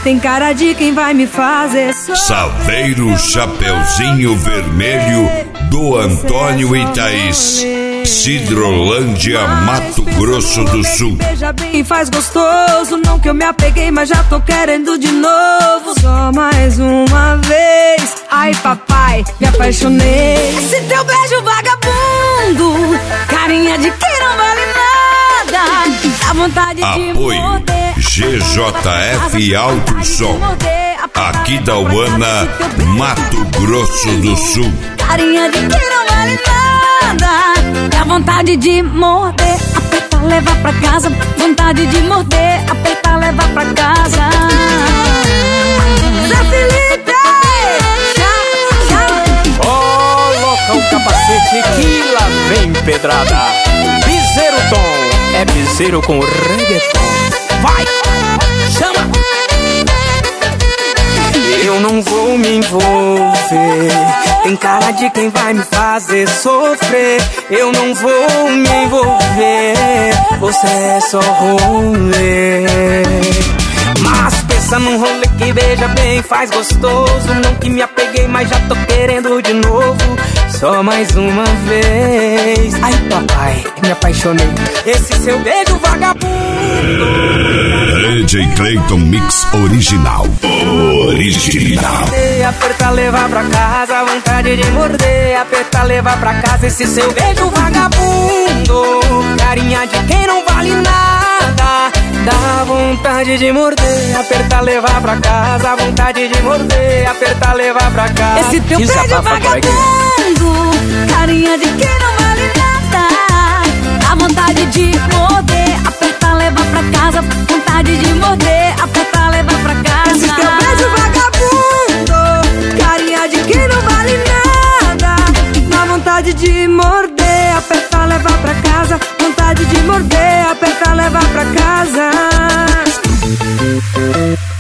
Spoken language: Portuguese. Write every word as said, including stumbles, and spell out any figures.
tem cara de quem vai me fazer sofrer. Saveiro Chapeuzinho Vermelho do Antônio e Thaís, Sidrolândia, Mato Grosso do Sul. Beija bem e faz gostoso. Não que eu me apeguei, mas já tô querendo de novo. Só mais uma vez. Ai papai, me apaixonei. Esse teu beijo vagabundo, carinha de quem não vale nada. Dá vontade de Apoio morder. G J F Alto Som, aqui da Uana, Mato Grosso do Sul. Carinha de quem não vale nada. Dá vontade de morder, apertar, levar pra casa. Vontade de morder, apertar, levar pra casa. Zé Felipe, já, já. Coloca o capacete que lá vem pedrada. Piseiro Tom, é piseiro com reggaeton. Vai, chama. Eu não vou me envolver, tem cara de quem vai me fazer sofrer. Eu não vou me envolver, você é só rolê. Mas pensa num rolê que beija bem, faz gostoso. Não que me apeguei, mas já tô querendo de novo. Só mais uma vez. Ai papai, me apaixonei. Esse seu beijo vagabundo. D J Clayton Mix Original. Original. Apertar, levar pra casa, vontade de morder. Apertar, levar pra casa, esse seu beijo vagabundo. Carinha de quem não vale nada. Dá vontade de morder. Apertar, levar pra casa, vontade de morder. Apertar, levar pra casa. Esse teu beijo vagabundo, carinha de quem não vale nada. Dá vontade de morder. Apertar, levar pra casa. Vontade de morder. Apertar, levar pra casa. Esse teu beijo vagabundo, carinha de quem não vale nada. Dá vontade de morder. Apertar, levar pra casa. Vontade de morder. Apertar, levar pra casa.